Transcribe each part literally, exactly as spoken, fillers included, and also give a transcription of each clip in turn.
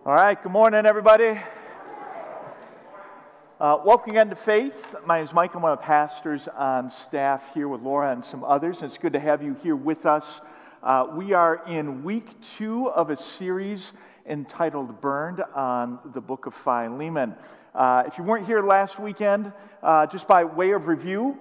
All right, good morning, everybody. Uh, welcome again to Faith. My name is Mike. I'm one of the pastors on staff here with Laura and some others, and it's good to have you here with us. Uh, we are in week two of a series entitled Burned on the book of Philemon. Uh, if you weren't here last weekend, uh, just by way of review,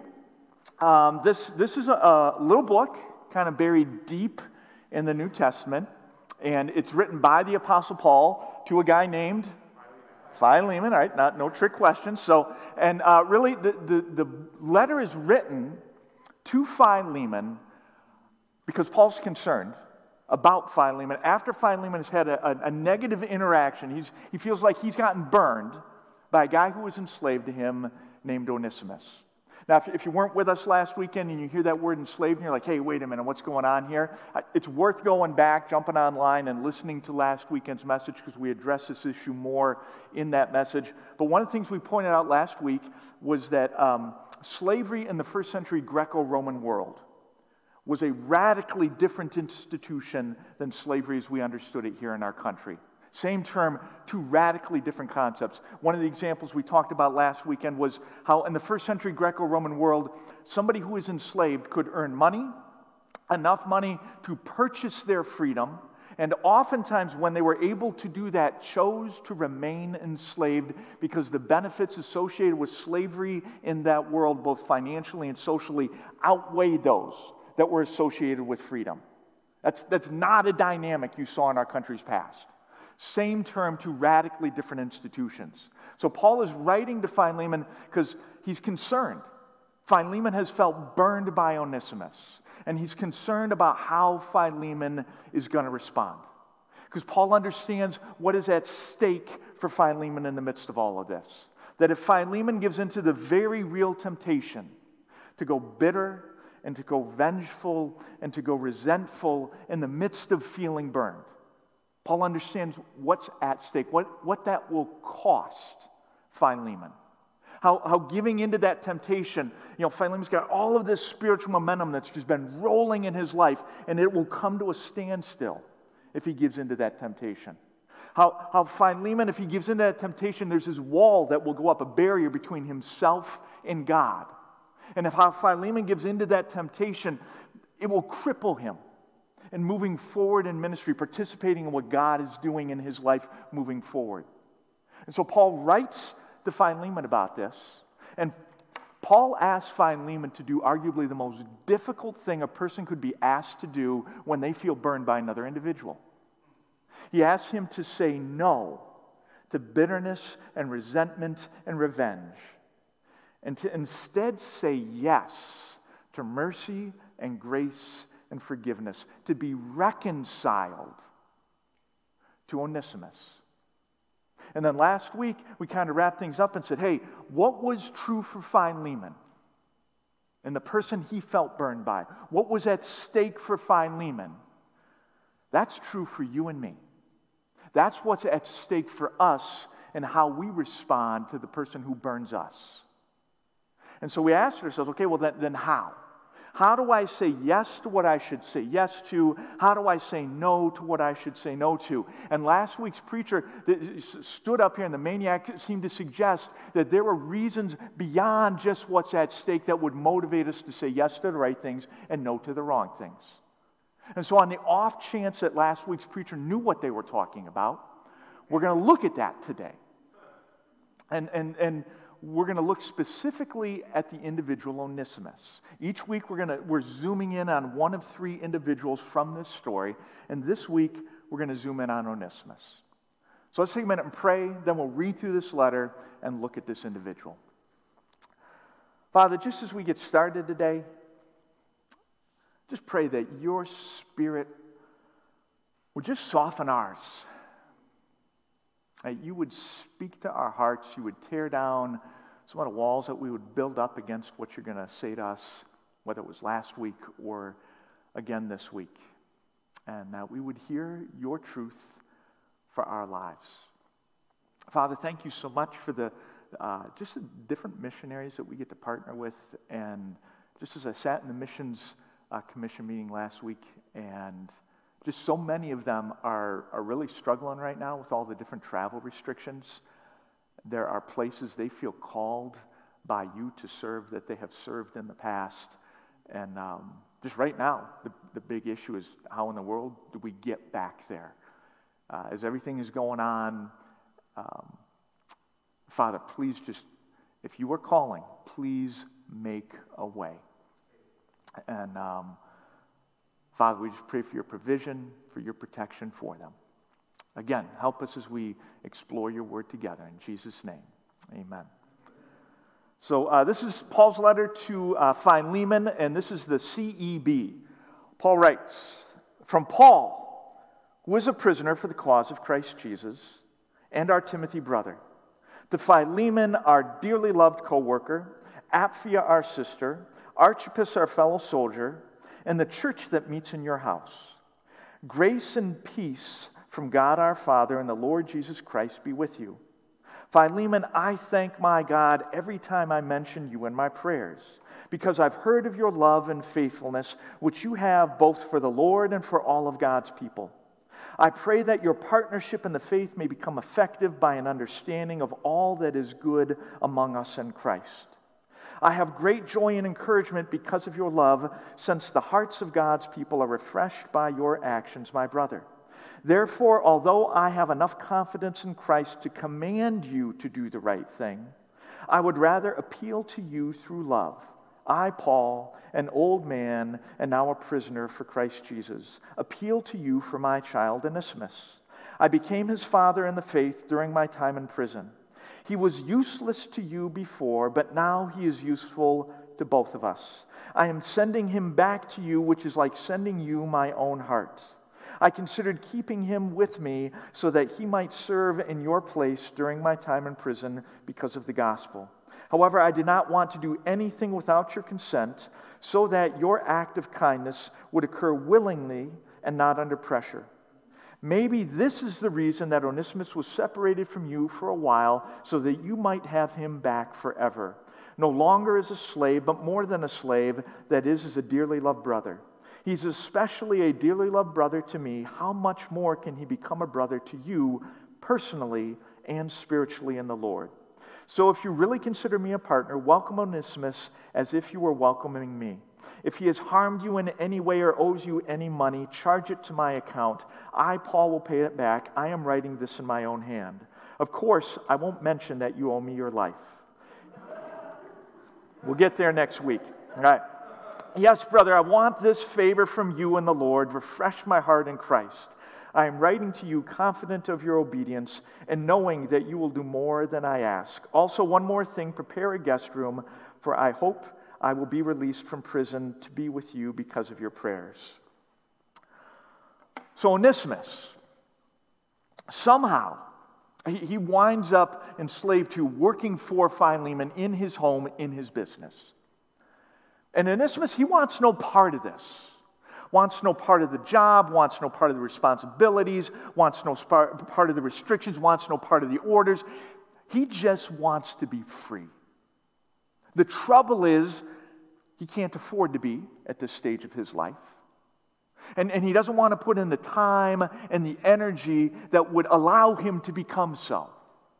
um, this, this is a, a little book kind of buried deep in the New Testament, and it's written by the Apostle Paul to a guy named Philemon, all right, not, no trick questions. So, and uh, really, the, the, the letter is written to Philemon because Paul's concerned about Philemon. After Philemon has had a, a, a negative interaction, he's, he feels like he's gotten burned by a guy who was enslaved to him named Onesimus. Now, if, if you weren't with us last weekend and you hear that word enslaved and you're like, hey, wait a minute, what's going on here? It's worth going back, jumping online and listening to last weekend's message because we addressed this issue more in that message. But one of the things we pointed out last week was that um, slavery in the first century Greco-Roman world was a radically different institution than slavery as we understood it here in our country. Same term, two radically different concepts. One of the examples we talked about last weekend was how in the first century Greco-Roman world, somebody who was enslaved could earn money, enough money to purchase their freedom, and oftentimes when they were able to do that, chose to remain enslaved because the benefits associated with slavery in that world, both financially and socially, outweighed those that were associated with freedom. That's, that's not a dynamic you saw in our country's past. Same term, two radically different institutions. So Paul is writing to Philemon because he's concerned. Philemon has felt burned by Onesimus, and he's concerned about how Philemon is going to respond. Because Paul understands what is at stake for Philemon in the midst of all of this. That if Philemon gives into the very real temptation to go bitter and to go vengeful and to go resentful in the midst of feeling burned, Paul understands what's at stake, what, what that will cost Philemon. How, how giving into that temptation, you know, Philemon's got all of this spiritual momentum that's just been rolling in his life, and it will come to a standstill if he gives into that temptation. How, how Philemon, if he gives into that temptation, there's this wall that will go up, a barrier between himself and God. And if how Philemon gives into that temptation, it will cripple him and moving forward in ministry, participating in what God is doing in his life moving forward. And so Paul writes to Philemon about this, and Paul asks Philemon to do arguably the most difficult thing a person could be asked to do when they feel burned by another individual. He asks him to say no to bitterness and resentment and revenge, and to instead say yes to mercy and grace and forgiveness, to be reconciled to Onesimus. And then last week, we kind of wrapped things up and said, hey, what was true for Philemon and the person he felt burned by? What was at stake for Philemon? That's true for you and me. That's what's at stake for us and how we respond to the person who burns us. And so we asked ourselves, okay, well, then, then how? How do I say yes to what I should say yes to? How do I say no to what I should say no to? And last week's preacher stood up here, and the maniac seemed to suggest that there were reasons beyond just what's at stake that would motivate us to say yes to the right things and no to the wrong things. And so on the off chance that last week's preacher knew what they were talking about, we're going to look at that today. And, and, and we're going to look specifically at the individual Onesimus. Each week we're going to we're zooming in on one of three individuals from this story, and this week we're going to zoom in on Onesimus. So let's take a minute and pray, then we'll read through this letter and look at this individual. Father, just as we get started today, just pray that your Spirit would just soften ours. That you would speak to our hearts, you would tear down some of the walls that we would build up against what you're going to say to us, whether it was last week or again this week. And that we would hear your truth for our lives. Father, thank you so much for the uh, just the different missionaries that we get to partner with. And just as I sat in the missions uh, commission meeting last week and Just so many of them are, are really struggling right now with all the different travel restrictions. There are places they feel called by you to serve that they have served in the past. And um, just right now, the, the big issue is how in the world do we get back there? Uh, as everything is going on, um, Father, please just, if you are calling, please make a way. And um, Father, we just pray for your provision, for your protection for them. Again, help us as we explore your word together. In Jesus' name, amen. So uh, this is Paul's letter to uh, Philemon, and this is the C E B. Paul writes, "From Paul, who is a prisoner for the cause of Christ Jesus, and our Timothy brother, to Philemon, our dearly loved co-worker, Apphia, our sister, Archippus, our fellow soldier, and the church that meets in your house. Grace and peace from God our Father and the Lord Jesus Christ be with you. Philemon, I thank my God every time I mention you in my prayers, because I've heard of your love and faithfulness, which you have both for the Lord and for all of God's people. I pray that your partnership in the faith may become effective by an understanding of all that is good among us in Christ. I have great joy and encouragement because of your love, since the hearts of God's people are refreshed by your actions, my brother. Therefore, although I have enough confidence in Christ to command you to do the right thing, I would rather appeal to you through love. I, Paul, an old man and now a prisoner for Christ Jesus, appeal to you for my child Onesimus. I became his father in the faith during my time in prison. He was useless to you before, but now he is useful to both of us. I am sending him back to you, which is like sending you my own heart. I considered keeping him with me so that he might serve in your place during my time in prison because of the gospel. However, I did not want to do anything without your consent, so that your act of kindness would occur willingly and not under pressure. Maybe this is the reason that Onesimus was separated from you for a while, so that you might have him back forever, no longer as a slave, but more than a slave, that is, as a dearly loved brother. He's especially a dearly loved brother to me. How much more can he become a brother to you personally and spiritually in the Lord? So if you really consider me a partner, welcome Onesimus as if you were welcoming me. If he has harmed you in any way or owes you any money, charge it to my account. I, Paul, will pay it back. I am writing this in my own hand. Of course, I won't mention that you owe me your life." We'll get there next week. All right. "Yes, brother, I want this favor from you and the Lord. Refresh my heart in Christ. I am writing to you confident of your obedience and knowing that you will do more than I ask. Also, one more thing, prepare a guest room, for I hope I will be released from prison to be with you because of your prayers." So Onesimus, somehow, he, he winds up enslaved to working for Philemon in his home, in his business. And Onesimus, he wants no part of this. Wants no part of the job, wants no part of the responsibilities, wants no part of the restrictions, wants no part of the orders. He just wants to be free. The trouble is, he can't afford to be at this stage of his life. And, and he doesn't want to put in the time and the energy that would allow him to become so.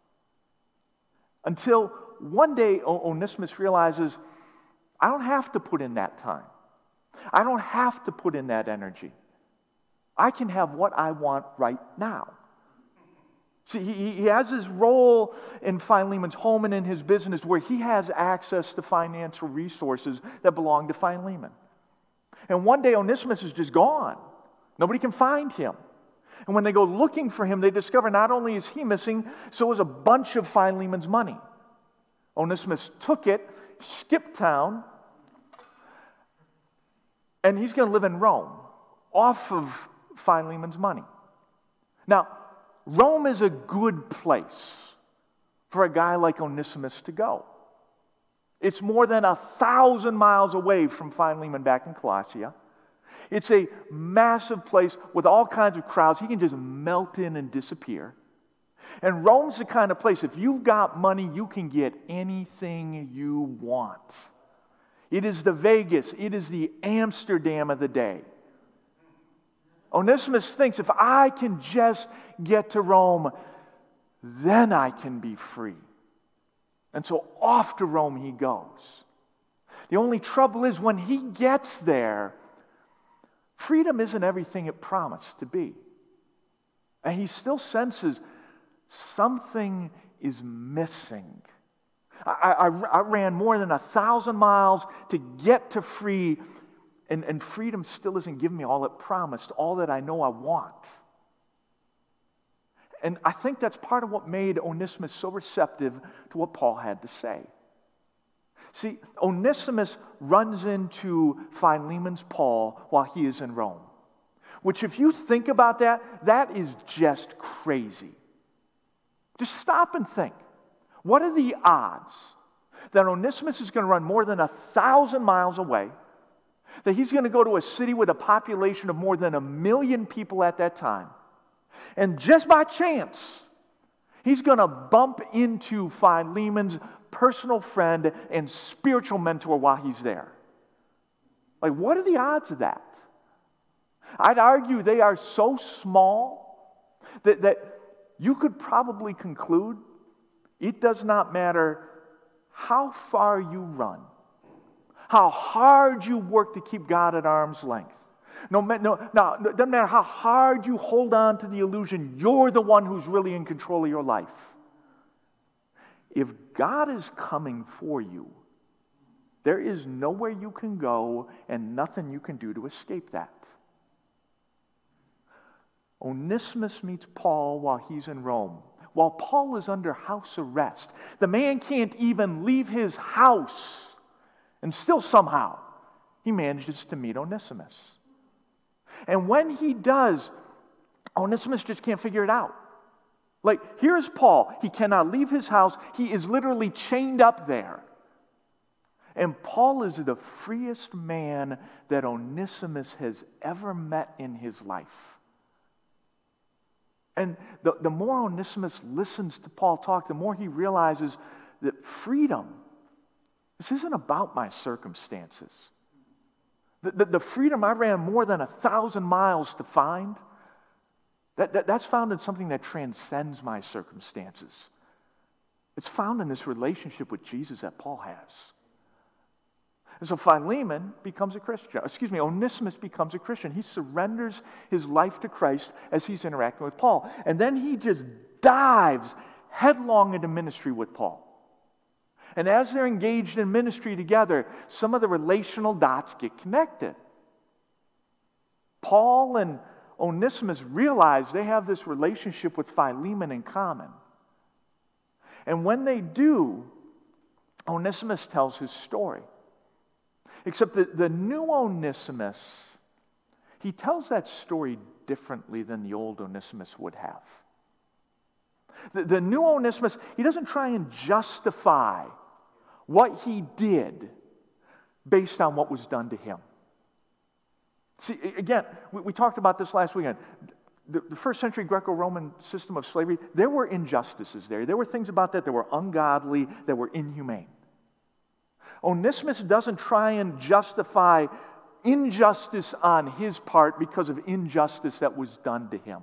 Until one day, Onesimus realizes, I don't have to put in that time. I don't have to put in that energy. I can have what I want right now. See, he, he has his role in Philemon's home and in his business where he has access to financial resources that belong to Philemon. And one day Onesimus is just gone. Nobody can find him. And when they go looking for him, they discover not only is he missing, so is a bunch of Philemon's money. Onesimus took it, skipped town, and he's going to live in Rome off of Philemon's money. Now, Rome is a good place for a guy like Onesimus to go. It's more than a thousand miles away from Philemon back in Colossia. It's a massive place with all kinds of crowds. He can just melt in and disappear. And Rome's the kind of place, if you've got money, you can get anything you want. It is the Vegas, it is the Amsterdam of the day. Onesimus thinks, if I can just get to Rome, then I can be free. And so off to Rome he goes. The only trouble is when he gets there, freedom isn't everything it promised to be. And he still senses something is missing. I, I, I ran more than a thousand miles to get to free, and, and freedom still isn't giving me all it promised, all that I know I want. And I think that's part of what made Onesimus so receptive to what Paul had to say. See, Onesimus runs into Philemon's Paul while he is in Rome, which if you think about that, that is just crazy. Just stop and think. What are the odds that Onesimus is going to run more than a thousand miles away, that he's going to go to a city with a population of more than a million people at that time, and just by chance, he's going to bump into Philemon's personal friend and spiritual mentor while he's there? Like, what are the odds of that? I'd argue they are so small that, that you could probably conclude it does not matter how far you run, how hard you work to keep God at arm's length. No, no, no, it doesn't matter how hard you hold on to the illusion you're the one who's really in control of your life. If God is coming for you, there is nowhere you can go and nothing you can do to escape that. Onesimus meets Paul while he's in Rome, while Paul is under house arrest. The man can't even leave his house, and still somehow he manages to meet Onesimus. And when he does, Onesimus just can't figure it out. Like, here's Paul. He cannot leave his house. He is literally chained up there. And Paul is the freest man that Onesimus has ever met in his life. And the, the more Onesimus listens to Paul talk, the more he realizes that freedom, this isn't about my circumstances. The, the, the freedom I ran more than a thousand miles to find, that, that, that's found in something that transcends my circumstances. It's found in this relationship with Jesus that Paul has. And so Philemon becomes a Christian. Excuse me, Onesimus becomes a Christian. He surrenders his life to Christ as he's interacting with Paul. And then he just dives headlong into ministry with Paul. And as they're engaged in ministry together, some of the relational dots get connected. Paul and Onesimus realize they have this relationship with Philemon in common. And when they do, Onesimus tells his story. Except that the new Onesimus, he tells that story differently than the old Onesimus would have. The, the new Onesimus, he doesn't try and justify what he did based on what was done to him. See, again, we, we talked about this last weekend. The, the first century Greco-Roman system of slavery, there were injustices there. There were things about that that were ungodly, that were inhumane. Onesimus doesn't try and justify injustice on his part because of injustice that was done to him.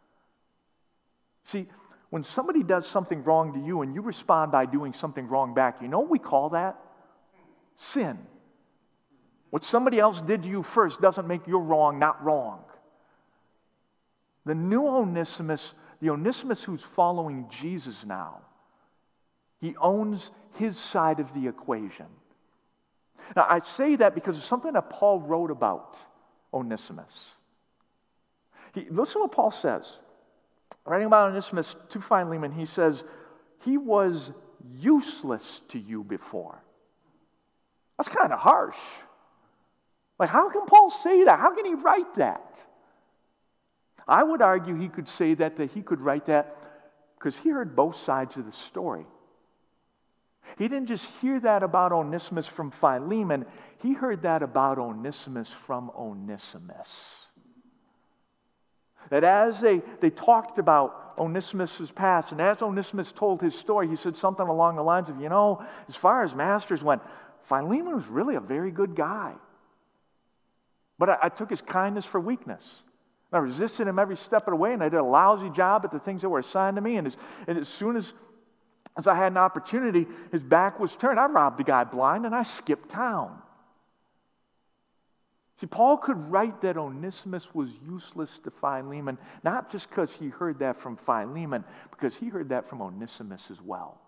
See, when somebody does something wrong to you and you respond by doing something wrong back, you know what we call that? Sin. What somebody else did to you first doesn't make your wrong not wrong. The new Onesimus, the Onesimus who's following Jesus now, he owns his side of the equation. Now, I say that because of something that Paul wrote about Onesimus. He, listen to what Paul says. Writing about Onesimus to Philemon, he says, he was useless to you before. That's kind of harsh. Like, how can Paul say that? How can he write that? I would argue he could say that, that he could write that because he heard both sides of the story. He didn't just hear that about Onesimus from Philemon, he heard that about Onesimus from Onesimus. That as they, they talked about Onesimus' past, and as Onesimus told his story, he said something along the lines of, you know, as far as masters went, Philemon was really a very good guy. But I, I took his kindness for weakness. I resisted him every step of the way, and I did a lousy job at the things that were assigned to me. And as, and as soon as, as I had an opportunity, his back was turned. I robbed the guy blind, and I skipped town. See, Paul could write that Onesimus was useless to Philemon, not just because he heard that from Philemon, because he heard that from Onesimus as well.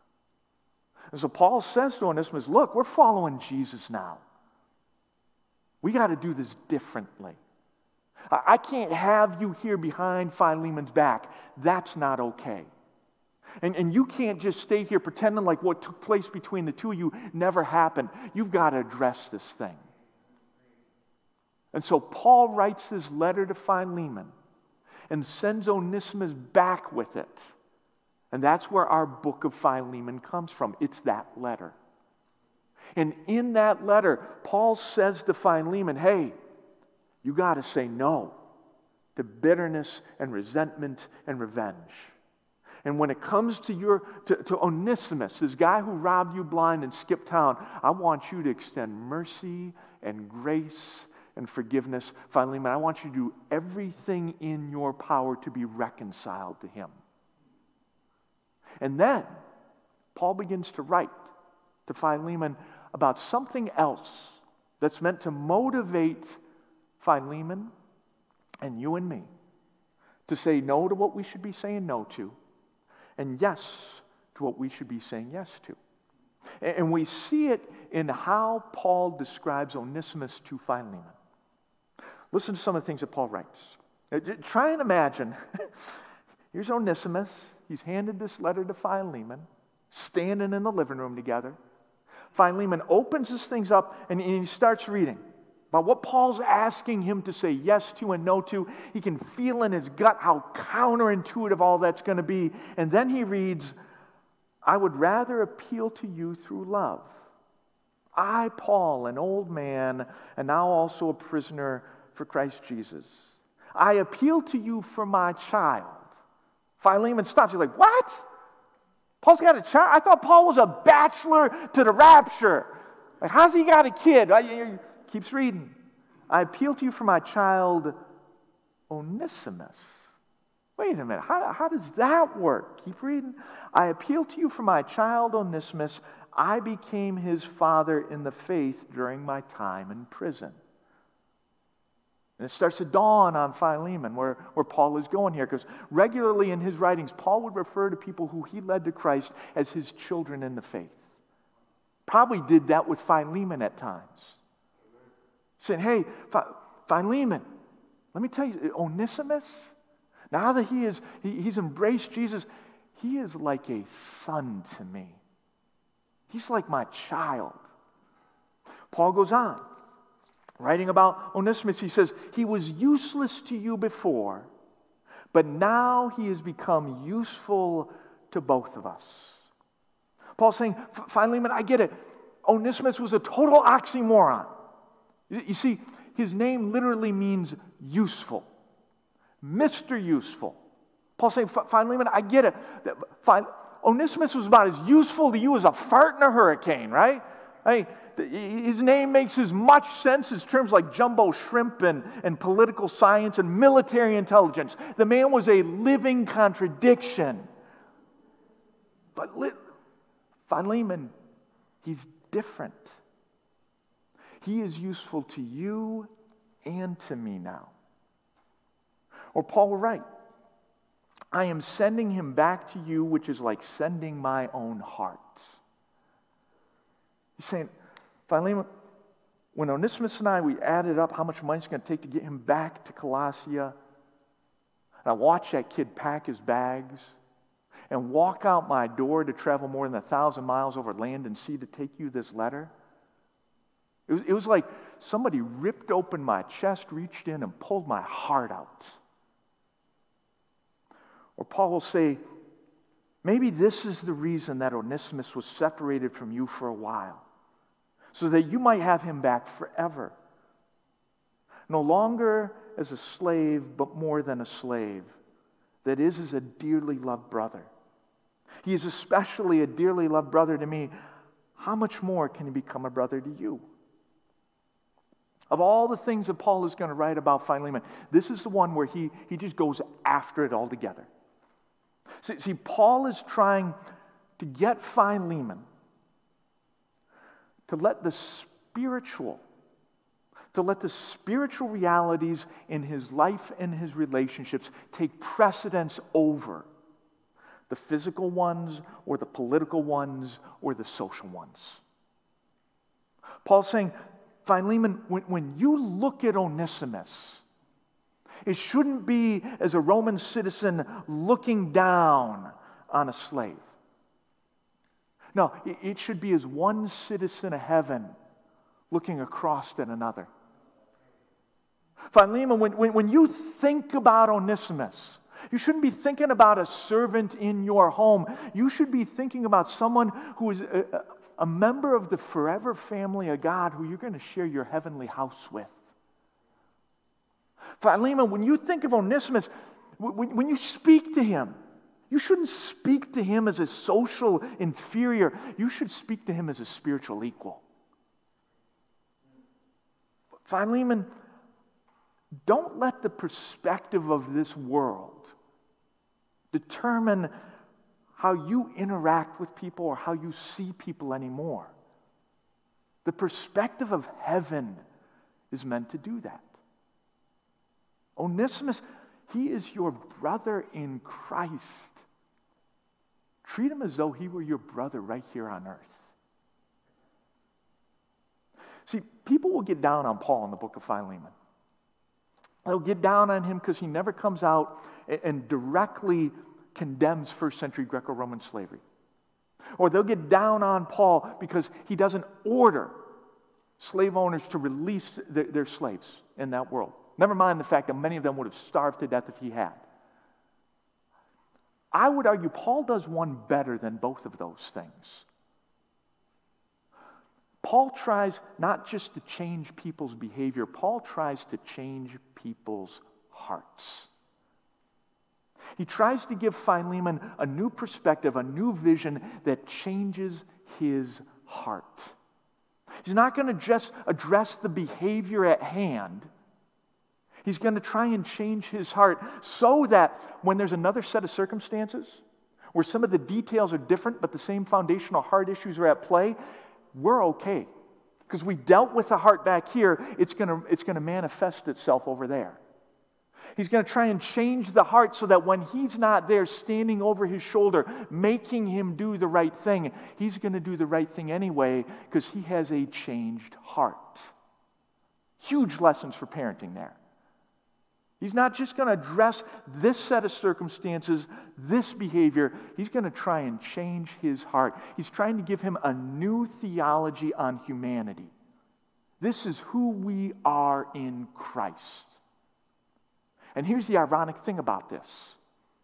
And so Paul says to Onesimus, look, we're following Jesus now. We got to do this differently. I can't have you here behind Philemon's back. That's not okay. And, and you can't just stay here pretending like what took place between the two of you never happened. You've got to address this thing. And so Paul writes this letter to Philemon and sends Onesimus back with it. And that's where our book of Philemon comes from. It's that letter. And in that letter, Paul says to Philemon, hey, you got to say no to bitterness and resentment and revenge. And when it comes to your to, to Onesimus, this guy who robbed you blind and skipped town, I want you to extend mercy and grace and forgiveness. Philemon, I want you to do everything in your power to be reconciled to him. And then Paul begins to write to Philemon about something else that's meant to motivate Philemon and you and me to say no to what we should be saying no to, and yes to what we should be saying yes to. And we see it in how Paul describes Onesimus to Philemon. Listen to some of the things that Paul writes. Try and imagine, here's Onesimus. He's handed this letter to Philemon, standing in the living room together. Philemon opens this things up and he starts reading about what Paul's asking him to say yes to and no to. He can feel in his gut how counterintuitive all that's going to be. And then he reads, I would rather appeal to you through love. I, Paul, an old man, and now also a prisoner for Christ Jesus. I appeal to you for my child. Philemon stops. He's like, what? Paul's got a child? I thought Paul was a bachelor to the rapture. Like, how's he got a kid? He keeps reading. I appeal to you for my child, Onesimus. Wait a minute. How, how does that work? Keep reading. I appeal to you for my child, Onesimus. I became his father in the faith during my time in prison. And it starts to dawn on Philemon where, where Paul is going here, because regularly in his writings, Paul would refer to people who he led to Christ as his children in the faith. Probably did that with Philemon at times. Saying, hey, Philemon, let me tell you, Onesimus, now that he is, he, he's embraced Jesus, he is like a son to me. He's like my child. Paul goes on. Writing about Onesimus, he says, he was useless to you before, but now he has become useful to both of us. Paul's saying, Philemon, I get it. Onesimus was a total oxymoron. You see, his name literally means useful. Mister Useful. Paul's saying, Philemon, I get it. Onesimus was about as useful to you as a fart in a hurricane, right? I mean, his name makes as much sense as terms like jumbo shrimp and, and political science and military intelligence. The man was a living contradiction. But li- Philemon, he's different. He is useful to you and to me now. Or Paul will write, I am sending him back to you, which is like sending my own heart. He's saying, Philemon, when Onesimus and I, we added up how much money it's going to take to get him back to Colossia, and I watched that kid pack his bags and walk out my door to travel more than a thousand miles over land and sea to take you this letter, it was, it was like somebody ripped open my chest, reached in, and pulled my heart out. Or Paul will say, maybe this is the reason that Onesimus was separated from you for a while, so that you might have him back forever. No longer as a slave, but more than a slave. That is, as a dearly loved brother. He is especially a dearly loved brother to me. How much more can he become a brother to you? Of all the things that Paul is going to write about Philemon, this is the one where he, he just goes after it altogether. See, see, Paul is trying to get Philemon to let the spiritual, to let the spiritual realities in his life and his relationships take precedence over the physical ones or the political ones or the social ones. Paul's saying, Philemon, when, when you look at Onesimus, it shouldn't be as a Roman citizen looking down on a slave. No, it, it should be as one citizen of heaven looking across at another. Philemon, when, when, when you think about Onesimus, you shouldn't be thinking about a servant in your home. You should be thinking about someone who is a, a, a member of the forever family of God who you're going to share your heavenly house with. Philemon, when you think of Onesimus, when, when you speak to him, you shouldn't speak to him as a social inferior. You should speak to him as a spiritual equal. Philemon, don't let the perspective of this world determine how you interact with people or how you see people anymore. The perspective of heaven is meant to do that. Onesimus, he is your brother in Christ. Treat him as though he were your brother right here on earth. See, people will get down on Paul in the book of Philemon. They'll get down on him because he never comes out and directly condemns first century Greco-Roman slavery. Or they'll get down on Paul because he doesn't order slave owners to release their, their slaves in that world. Never mind the fact that many of them would have starved to death if he had. I would argue Paul does one better than both of those things. Paul tries not just to change people's behavior, Paul tries to change people's hearts. He tries to give Philemon a new perspective, a new vision that changes his heart. He's not going to just address the behavior at hand. He's going to try and change his heart so that when there's another set of circumstances where some of the details are different but the same foundational heart issues are at play, we're okay. Because we dealt with the heart back here, it's going to, it's going to manifest itself over there. He's going to try and change the heart so that when he's not there standing over his shoulder, making him do the right thing, he's going to do the right thing anyway because he has a changed heart. Huge lessons for parenting there. He's not just going to address this set of circumstances, this behavior. He's going to try and change his heart. He's trying to give him a new theology on humanity. This is who we are in Christ. And here's the ironic thing about this.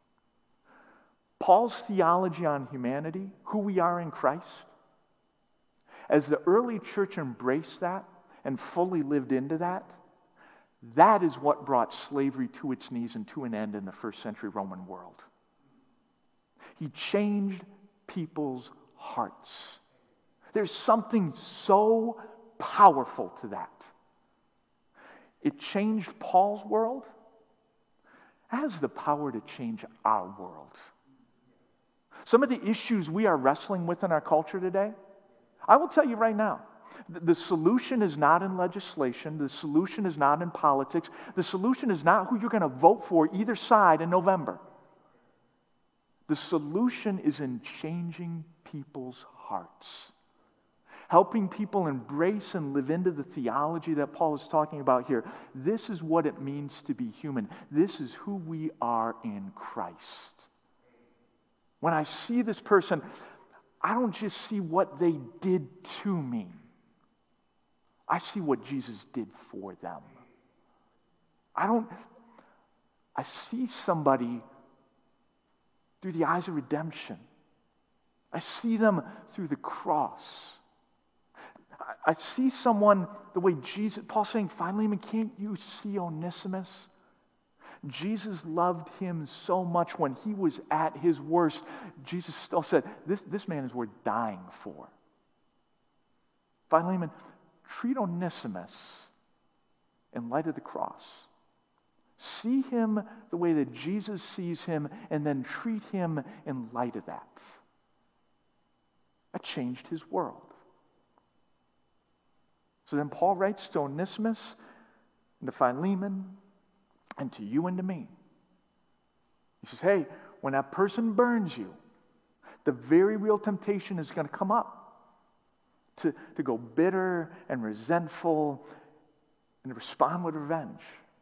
Paul's theology on humanity, who we are in Christ, as the early church embraced that and fully lived into that, that is what brought slavery to its knees and to an end in the first century Roman world. He changed people's hearts. There's something so powerful to that. It changed Paul's world. It has the power to change our world. Some of the issues we are wrestling with in our culture today, I will tell you right now, the solution is not in legislation. The solution is not in politics. The solution is not who you're going to vote for either side in November. The solution is in changing people's hearts. Helping people embrace and live into the theology that Paul is talking about here. This is what it means to be human. This is who we are in Christ. When I see this person, I don't just see what they did to me. I see what Jesus did for them. I don't, I see somebody through the eyes of redemption. I see them through the cross. I see someone the way Jesus, Paul's saying, Philemon, can't you see Onesimus? Jesus loved him so much when he was at his worst. Jesus still said, this, this man is worth dying for. Philemon, treat Onesimus in light of the cross. See him the way that Jesus sees him, and then treat him in light of that. That changed his world. So then Paul writes to Onesimus, and to Philemon, and to you and to me. He says, hey, when that person burns you, the very real temptation is going to come up to, to go bitter and resentful and to respond with revenge.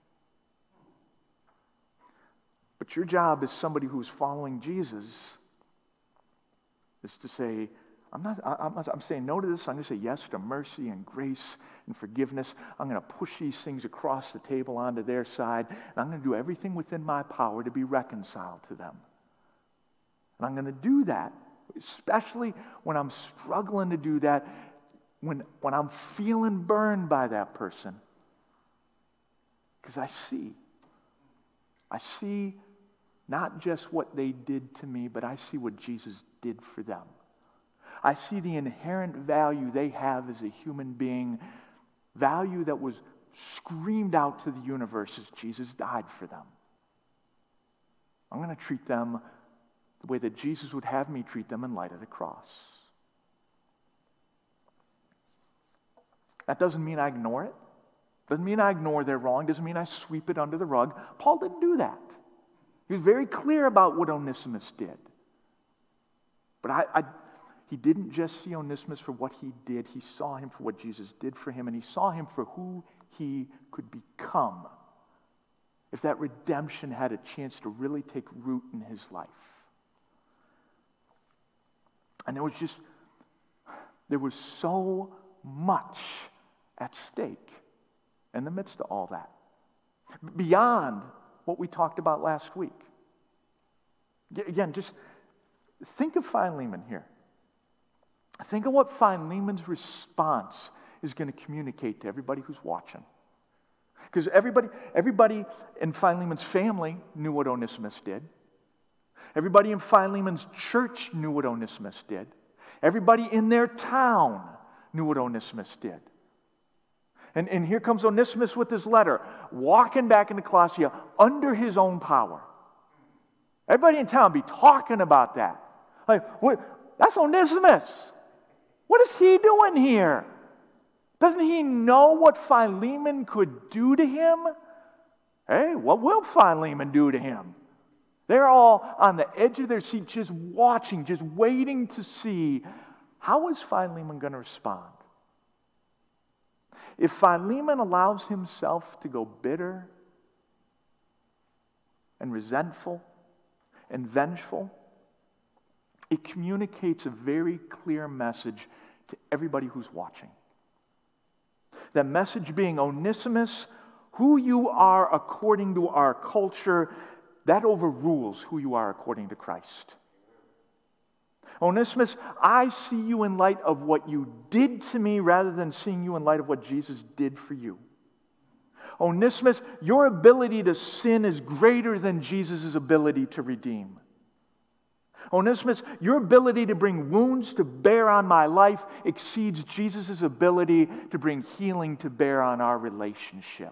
But your job as somebody who's following Jesus is to say, I'm not, I'm, I'm saying no to this. I'm going to say yes to mercy and grace and forgiveness. I'm going to push these things across the table onto their side, and I'm going to do everything within my power to be reconciled to them. And I'm going to do that, especially when I'm struggling to do that, when, when I'm feeling burned by that person. Because I see. I see not just what they did to me, but I see what Jesus did for them. I see the inherent value they have as a human being, value that was screamed out to the universe as Jesus died for them. I'm going to treat them the way that Jesus would have me treat them in light of the cross. That doesn't mean I ignore it. Doesn't mean I ignore their wrong. Doesn't mean I sweep it under the rug. Paul didn't do that. He was very clear about what Onesimus did. But I, I, he didn't just see Onesimus for what he did. He saw him for what Jesus did for him, and he saw him for who he could become if that redemption had a chance to really take root in his life. And there was just, there was so much at stake in the midst of all that. Beyond what we talked about last week. Again, just think of Philemon here. Think of what Philemon's response is going to communicate to everybody who's watching. Because everybody, everybody in Philemon's family knew what Onesimus did. Everybody in Philemon's church knew what Onesimus did. Everybody in their town knew what Onesimus did. And, and here comes Onesimus with this letter, walking back into Colossia under his own power. Everybody in town be talking about that. Like, what? That's Onesimus. What is he doing here? Doesn't he know what Philemon could do to him? Hey, what will Philemon do to him? They're all on the edge of their seat, just watching, just waiting to see, how is Philemon going to respond? If Philemon allows himself to go bitter and resentful and vengeful, it communicates a very clear message to everybody who's watching. That message being, Onesimus, who you are according to our culture, that overrules who you are according to Christ. Onesimus, I see you in light of what you did to me rather than seeing you in light of what Jesus did for you. Onesimus, your ability to sin is greater than Jesus' ability to redeem. Onesimus, your ability to bring wounds to bear on my life exceeds Jesus' ability to bring healing to bear on our relationship.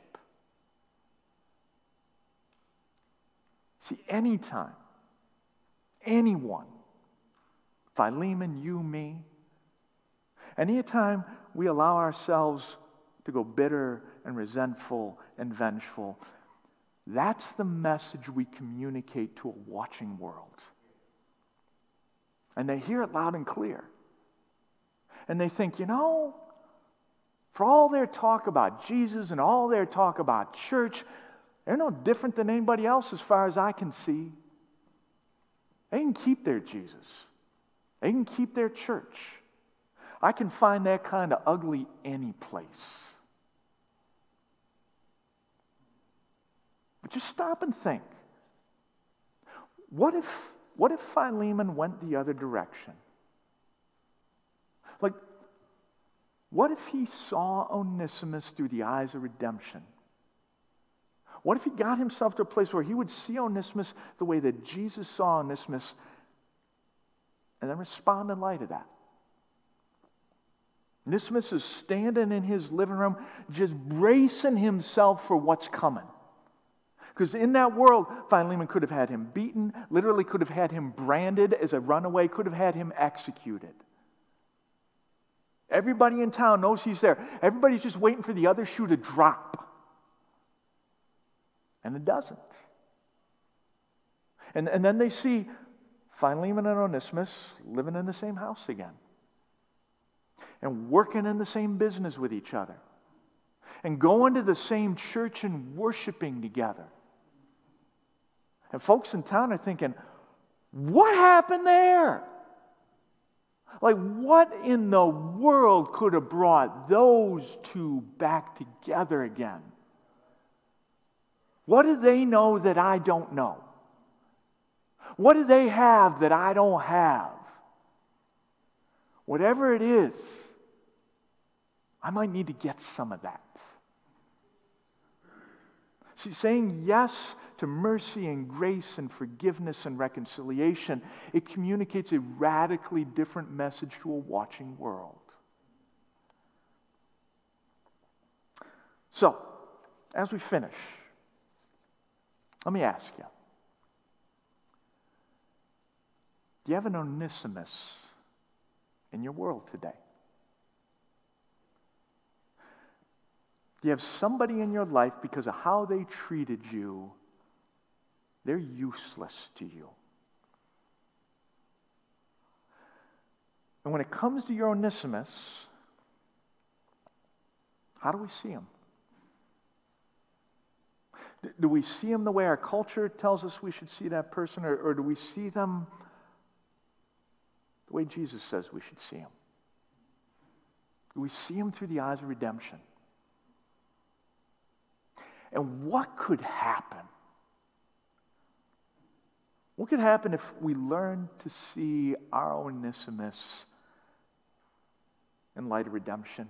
See, anytime, anyone, Philemon, you, me, anytime we allow ourselves to go bitter and resentful and vengeful, that's the message we communicate to a watching world. And they hear it loud and clear. And they think, you know, for all their talk about Jesus and all their talk about church, they're no different than anybody else as far as I can see. They can keep their Jesus. They can keep their church. I can find that kind of ugly any place. But just stop and think. What if, what if Philemon went the other direction? Like, what if he saw Onesimus through the eyes of redemption? What if he got himself to a place where he would see Onesimus the way that Jesus saw Onesimus and then respond in light of that? Onesimus is standing in his living room, just bracing himself for what's coming. Because in that world, Philemon could have had him beaten, literally could have had him branded as a runaway, could have had him executed. Everybody in town knows he's there. Everybody's just waiting for the other shoe to drop. And it doesn't. And, and then they see Philemon and Onesimus living in the same house again. And working in the same business with each other. And going to the same church and worshiping together. And folks in town are thinking, what happened there? Like, what in the world could have brought those two back together again? What do they know that I don't know? What do they have that I don't have? Whatever it is, I might need to get some of that. See, saying yes to mercy and grace and forgiveness and reconciliation, it communicates a radically different message to a watching world. So, as we finish, let me ask you, do you have an Onesimus in your world today? Do you have somebody in your life, because of how they treated you, they're useless to you? And when it comes to your Onesimus, how do we see him? Do we see them the way our culture tells us we should see that person, or, or do we see them the way Jesus says we should see them? Do we see them through the eyes of redemption? And what could happen? What could happen if we learn to see our Onesimus in light of redemption?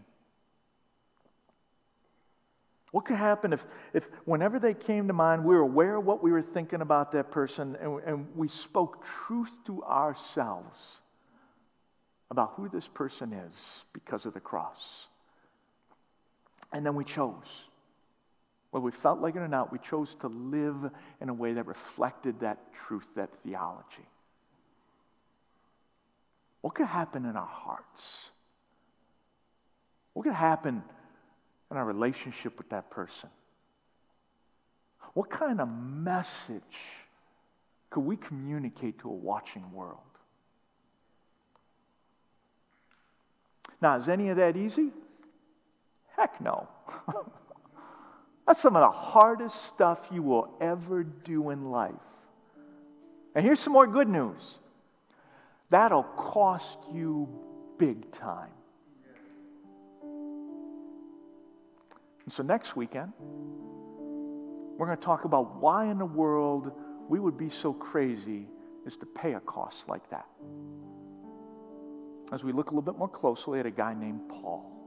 What could happen if, if whenever they came to mind, we were aware of what we were thinking about that person, and, and we spoke truth to ourselves about who this person is because of the cross? And then we chose, whether we felt like it or not, we chose to live in a way that reflected that truth, that theology. What could happen in our hearts? What could happen in our relationship with that person? What kind of message could we communicate to a watching world? Now, is any of that easy? Heck no. That's some of the hardest stuff you will ever do in life. And here's some more good news. That'll cost you big time. And so next weekend, we're going to talk about why in the world we would be so crazy as to pay a cost like that, as we look a little bit more closely at a guy named Paul.